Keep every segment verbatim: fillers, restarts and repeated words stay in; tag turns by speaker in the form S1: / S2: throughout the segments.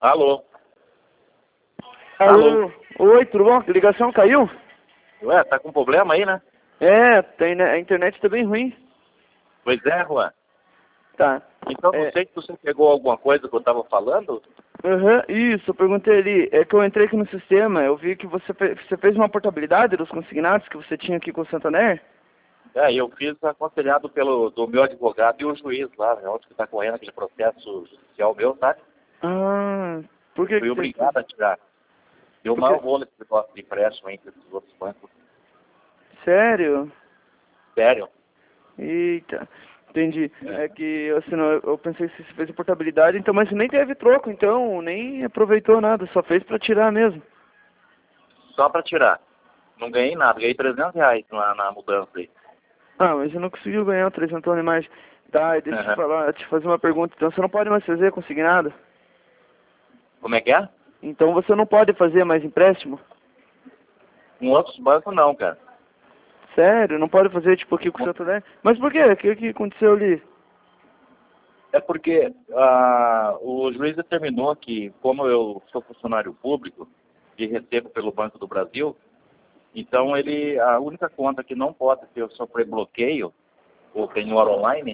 S1: Alô?
S2: Alô?
S1: Alô?
S2: Oi, tudo bom? A ligação caiu?
S1: Ué, tá com problema aí, né?
S2: É, tem, né? A internet tá bem ruim.
S1: Pois é, Juan.
S2: Tá.
S1: Então, não
S2: É,
S1: sei se você pegou alguma coisa que eu tava falando.
S2: aham, isso, eu perguntei ali. É que eu entrei aqui no sistema, eu vi que você, fe- você fez uma portabilidade dos consignados que você tinha aqui com o Santander?
S1: É, eu fiz aconselhado pelo do meu advogado e o juiz lá, né, onde que tá correndo aquele processo judicial meu, sabe?
S2: Ah, por que
S1: Fui
S2: que você fez?
S1: obrigado a tirar. Deu
S2: Porque...
S1: mau rolo esse negócio de empréstimo entre esses outros bancos.
S2: Sério?
S1: Sério.
S2: Eita, entendi.
S1: É.
S2: É que assim, não, eu eu pensei que você fez a portabilidade, então, mas você nem teve troco, então, nem aproveitou nada, só fez pra tirar mesmo.
S1: Só pra tirar. Não ganhei nada, ganhei trezentos reais na, na mudança aí.
S2: Ah, mas você não conseguiu ganhar trezentos mais. Tá, e deixa eu te
S1: Aham.
S2: falar, te fazer uma pergunta. Então você não pode mais fazer consignado?
S1: Como é que é?
S2: Então você não pode fazer mais empréstimo?
S1: Com outros bancos não, cara.
S2: Sério? Não pode fazer tipo aqui com o Santander? Mas por quê? O que, que aconteceu ali?
S1: É porque ah, o juiz determinou que, como eu sou funcionário público e recebo pelo Banco do Brasil, então ele, a única conta que não pode ter sofrer bloqueio ou penhora online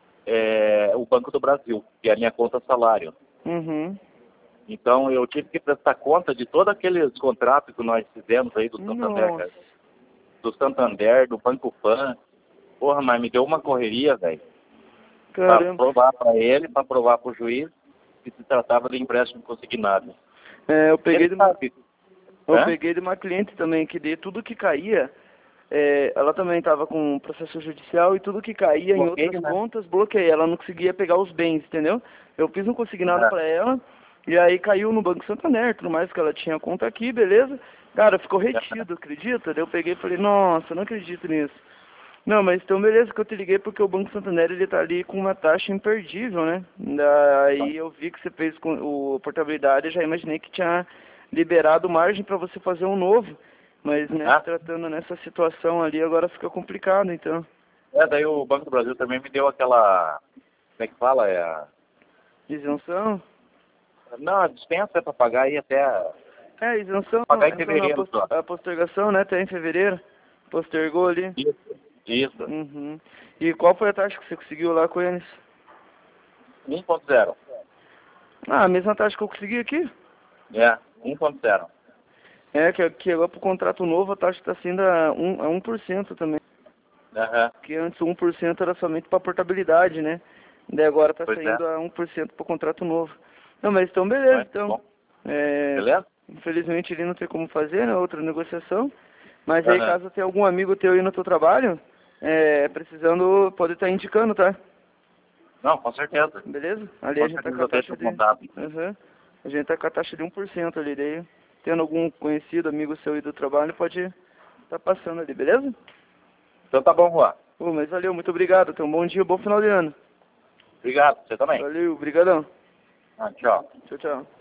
S1: é o Banco do Brasil, que é a minha conta salário.
S2: Uhum.
S1: Então eu tive que prestar conta de todos aqueles contratos que nós fizemos aí do Santander,
S2: Nossa.
S1: cara. Do Santander, do Banco Pan. Porra, mas me deu uma correria, velho. Para
S2: Caramba.
S1: provar para ele, para provar para o juiz que se tratava de empréstimo consignado.
S2: É, eu peguei
S1: Ele
S2: de uma,
S1: sabe.
S2: eu
S1: Hã?
S2: peguei de uma cliente também que de tudo que caía, é, ela também estava com processo judicial e tudo que caía em outras
S1: Bloqueio, né?
S2: contas, bloqueei. Ela não conseguia pegar os bens, entendeu? Eu fiz um consignado
S1: Aham.
S2: para ela e aí caiu no Banco Santander, tudo mais que ela tinha conta aqui, beleza? Cara, ficou retido, acredita? Daí eu peguei e falei, nossa, não acredito nisso. Não, mas então beleza que eu te liguei porque o Banco Santander ele tá ali com uma taxa imperdível, né? Daí eu vi que você fez com o portabilidade, eu já imaginei que tinha liberado margem para você fazer um novo. Mas, né, se
S1: Ah,
S2: tratando nessa situação ali, agora fica complicado, então.
S1: é, daí o Banco do Brasil também me deu aquela. Como é que fala? É a...
S2: Isenção?
S1: Não, a dispensa é para pagar aí até.
S2: É, isenção,
S1: Pagar em
S2: então na
S1: fevereiro
S2: pos-
S1: só.
S2: a postergação, né, até em fevereiro. Postergou ali.
S1: Isso. Isso.
S2: Uhum. E qual foi a taxa que você conseguiu lá com eles?
S1: um ponto zero.
S2: Ah, a mesma taxa que eu consegui aqui.
S1: É, um ponto zero.
S2: É, que, que agora pro contrato novo a taxa está sendo a um, a um por cento também.
S1: Aham.
S2: Que antes o um por cento era somente para portabilidade, né? Daí agora está
S1: Pois é.
S2: saindo a um por cento para o contrato novo. Não, mas então
S1: Então
S2: beleza,
S1: é
S2: então.
S1: bom.
S2: É,
S1: Beleza?
S2: infelizmente ele não tem como fazer, né? Outra negociação. Mas aí
S1: Aham.
S2: caso tenha algum amigo teu aí no teu trabalho, é, precisando, pode estar indicando, tá?
S1: Não, com certeza.
S2: Beleza? Ali a
S1: Com
S2: gente tá
S1: certeza
S2: com a
S1: eu deixo
S2: taxa
S1: o
S2: de.
S1: contato.
S2: Uhum. A gente tá com a taxa de um por cento ali, daí. Tendo algum conhecido, amigo seu aí do trabalho, pode tá passando ali, beleza?
S1: Então tá bom, Juan.
S2: Pô, mas valeu, muito obrigado. Tenha um bom dia, bom final de ano.
S1: Obrigado. Você também.
S2: Valeu, brigadão.
S1: Ah, tchau.
S2: Tchau, tchau.